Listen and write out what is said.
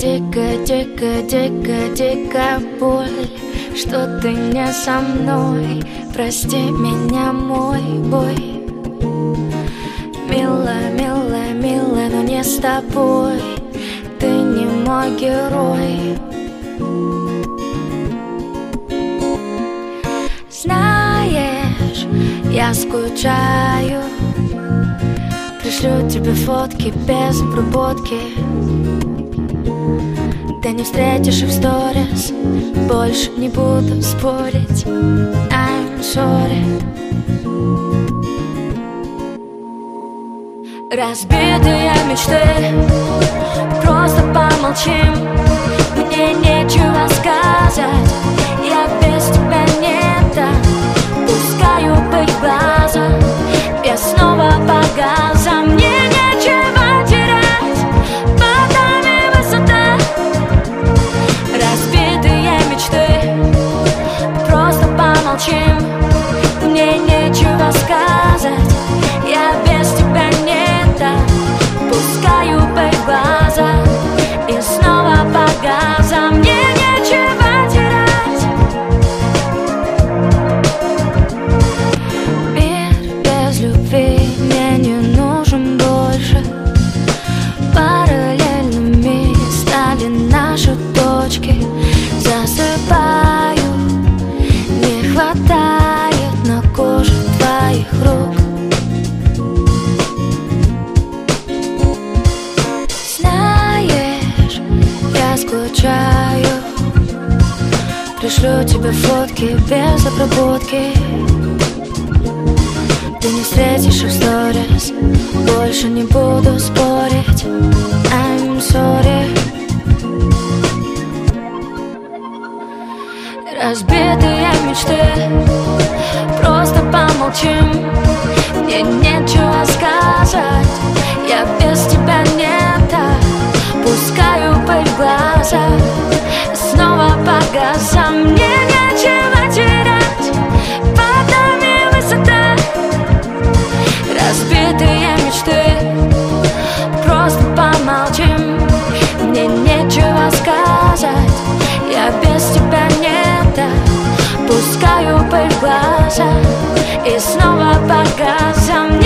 Дико, дико, дико, дико боль, что ты не со мной. Прости меня, мой бой. Милая, милая, милая, но не с тобой. Ты не мой герой. Знаешь, я скучаю. Пришлю тебе фотки без обработки. Ты не встретишь их в сторис. Больше не буду спорить. I'm sorry. Разбитые мечты, просто помолчим. Мне нечего сказать, я без тебя не так. Пускаю быть глаза, я снова по газам. Мне нечего терять, под нами высота. Разбитые мечты, просто помолчим. Мне нечего сказать, я без тебя не так. Пускаю быть глаза и снова по газам. Мне нечего терять. Мир без любви мне не нужен больше. Параллельными стали наши точки. Засыпаю, не хватает на коже твоих рук. Знаешь, я скучаю. Пришлю тебе фотки без обработки. Ты не встретишь их в сторис. Больше не буду спорить. I'm sorry. Разбитые мечты, просто помолчим. Мне нечего сказать, я без тебя не так. Пускаю пыль в глаза, снова по газам. Мне нечего терять, под нами высота. Разбитые мечты, просто помолчим. Мне нечего сказать, я без тебя не так. Пускаю пыль в глаза и снова по газам.